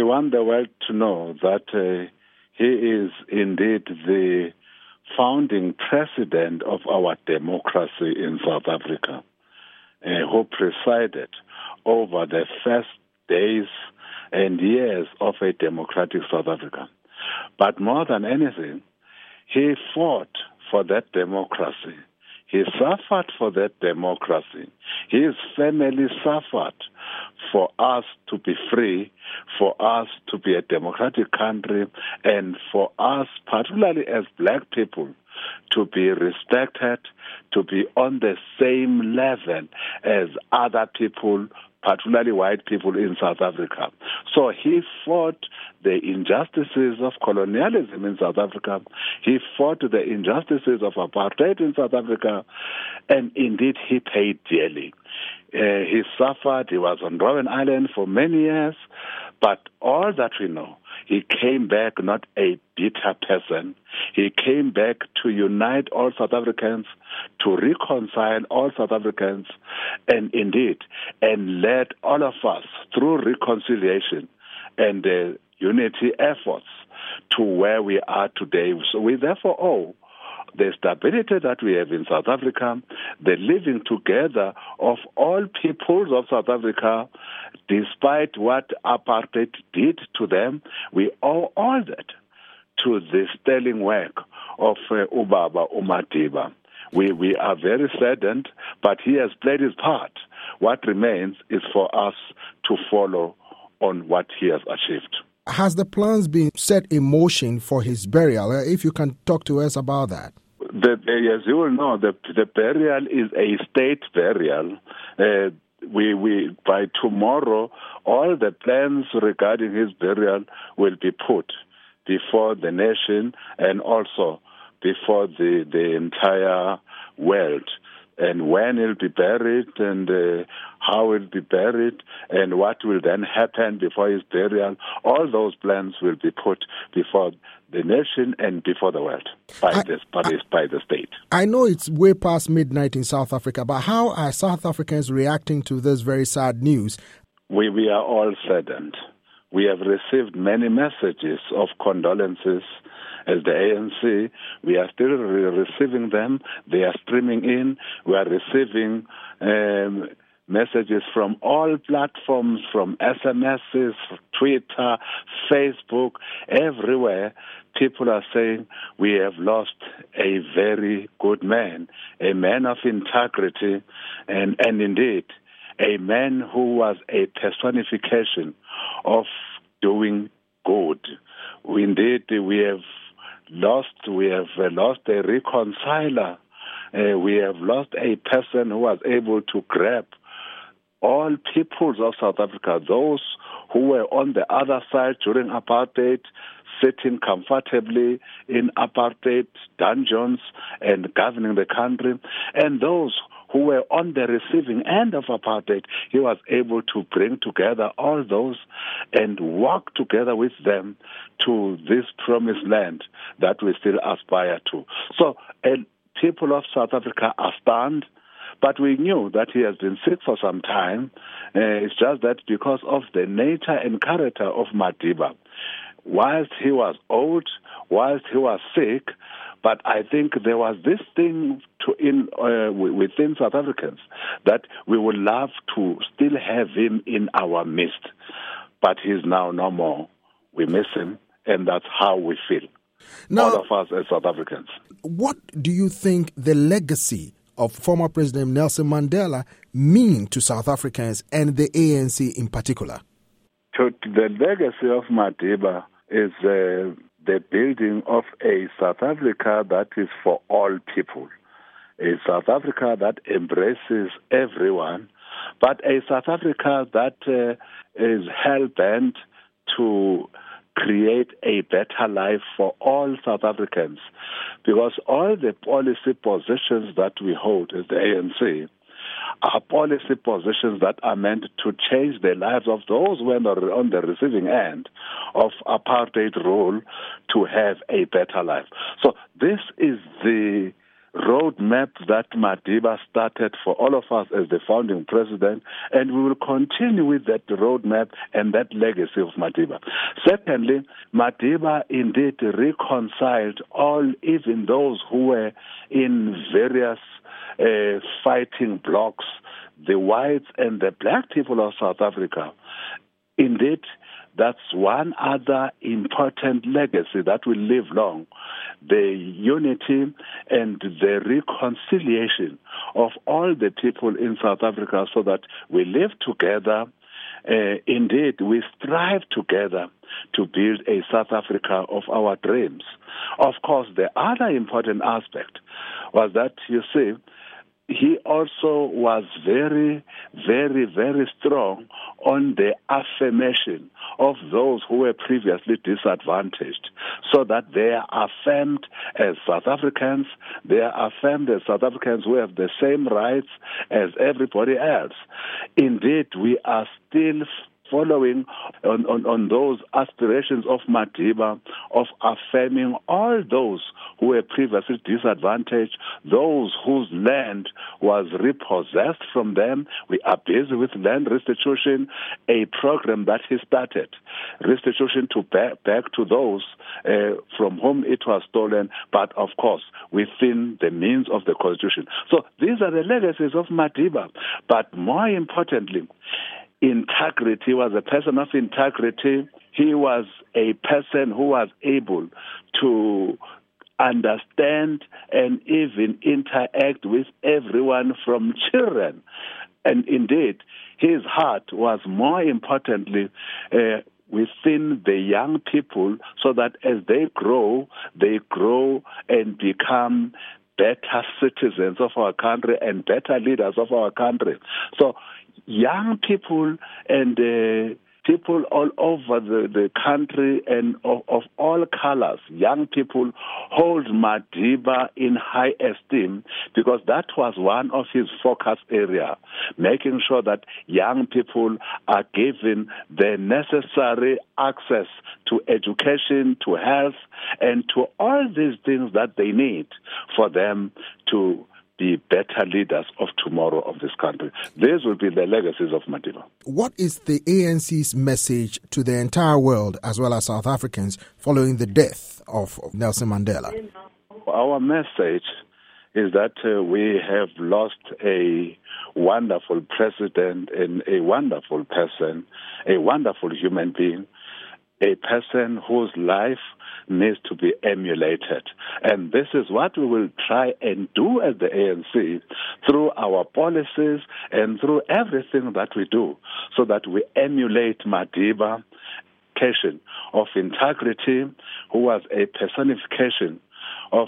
We want the world to know that he is indeed the founding president of our democracy in South Africa, who presided over the first days and years of a democratic South Africa. But more than anything, he fought for that democracy. He suffered for that democracy. His family suffered for us to be free, for us to be a democratic country, and for us, particularly as black people, to be respected, to be on the same level as other people, particularly white people in South Africa. So he fought the injustices of colonialism in South Africa. He fought the injustices of apartheid in South Africa, and indeed he paid dearly. He suffered. He was on Robben Island for many years, but all that we know, he came back not a bitter person. He came back to unite all South Africans, to reconcile all South Africans, and indeed, and led all of us through reconciliation and unity efforts to where we are today. So we therefore owe the stability that we have in South Africa, the living together of all peoples of South Africa, despite what apartheid did to them. We owe all that to the sterling work of Ubaba uMadiba. We are very saddened, but he has played his part. What remains is for us to follow on what he has achieved. Has the plans been set in motion for his burial? If you can talk to us about that. As you will know, the burial is a state burial. We by tomorrow, all the plans regarding his burial will be put before the nation and also before the entire world. And when he'll be buried and how he'll be buried and what will then happen before his burial, all those plans will be put before the nation and before the world by the state. I know it's way past midnight in South Africa, but how are South Africans reacting to this very sad news? We are all saddened. We have received many messages of condolences. As the ANC, we are still receiving them. They are streaming in. We are receiving messages from all platforms, from SMSs, Twitter, Facebook, everywhere. People are saying we have lost a very good man, a man of integrity, and indeed, a man who was a personification of doing good. Indeed, we have lost a reconciler. We have lost a person who was able to grab all peoples of South Africa, those who were on the other side during apartheid, sitting comfortably in apartheid dungeons and governing the country, and those who were on the receiving end of apartheid. He was able to bring together all those and walk together with them to this promised land that we still aspire to. So, people of South Africa are stunned, but we knew that he has been sick for some time. It's just that because of the nature and character of Madiba, whilst he was old, whilst he was sick, but I think there was this thing within South Africans that we would love to still have him in our midst. But he's now no more. We miss him, and that's how we feel, now, all of us as South Africans. What do you think the legacy of former President Nelson Mandela mean to South Africans and the ANC in particular? The legacy of Madiba is the building of a South Africa that is for all people, a South Africa that embraces everyone, but a South Africa that is hell-bent to create a better life for all South Africans, because all the policy positions that we hold as the ANC are policy positions that are meant to change the lives of those who are on the receiving end of apartheid rule to have a better life. So this is the roadmap that Madiba started for all of us as the founding president, and we will continue with that roadmap and that legacy of Madiba. Secondly, Madiba indeed reconciled even those who were in various fighting blocs, the whites and the black people of South Africa. Indeed, that's one other important legacy that will live long, the unity and the reconciliation of all the people in South Africa so that we live together. Indeed, we strive together to build a South Africa of our dreams. Of course, the other important aspect was that, you see, he also was very, very, very strong on the affirmation of those who were previously disadvantaged, so that they are affirmed as South Africans, they are affirmed as South Africans who have the same rights as everybody else. Indeed, we are still following on those aspirations of Madiba of affirming all those who were previously disadvantaged, those whose land was repossessed from them. We are busy with land restitution, a program that he started, restitution to back to those from whom it was stolen, but of course within the means of the Constitution. So these are the legacies of Madiba, but more importantly, integrity. He was a person of integrity. He was a person who was able to understand and even interact with everyone from children. And indeed, his heart was more importantly within the young people, so that as they grow and become better citizens of our country and better leaders of our country. So young people and people all over the country and of all colors, young people hold Madiba in high esteem because that was one of his focus area, making sure that young people are given the necessary access to education, to health, and to all these things that they need for them to be better leaders of tomorrow of this country. These will be the legacies of Madiba. What is the ANC's message to the entire world as well as South Africans following the death of Nelson Mandela? Our message is that we have lost a wonderful president and a wonderful person, a wonderful human being, a person whose life needs to be emulated. And this is what we will try and do as the ANC through our policies and through everything that we do, so that we emulate Madiba of integrity, who was a personification of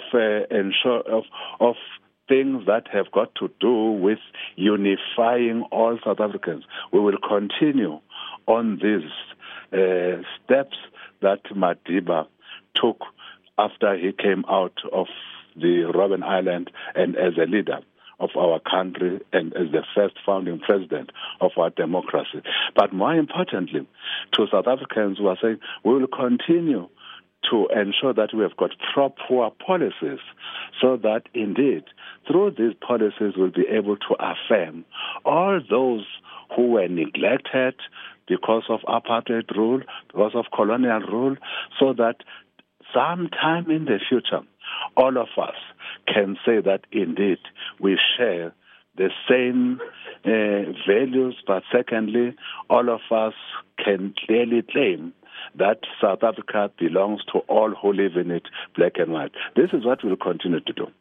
things that have got to do with unifying all South Africans. We will continue on these steps that Madiba took after he came out of the Robben Island and as a leader of our country and as the first founding president of our democracy. But more importantly, to South Africans who are saying, we will continue to ensure that we have got proper policies so that indeed through these policies we'll be able to affirm all those who were neglected because of apartheid rule, because of colonial rule, so that sometime in the future, all of us can say that indeed we share the same values, but secondly, all of us can clearly claim that South Africa belongs to all who live in it, black and white. This is what we'll continue to do.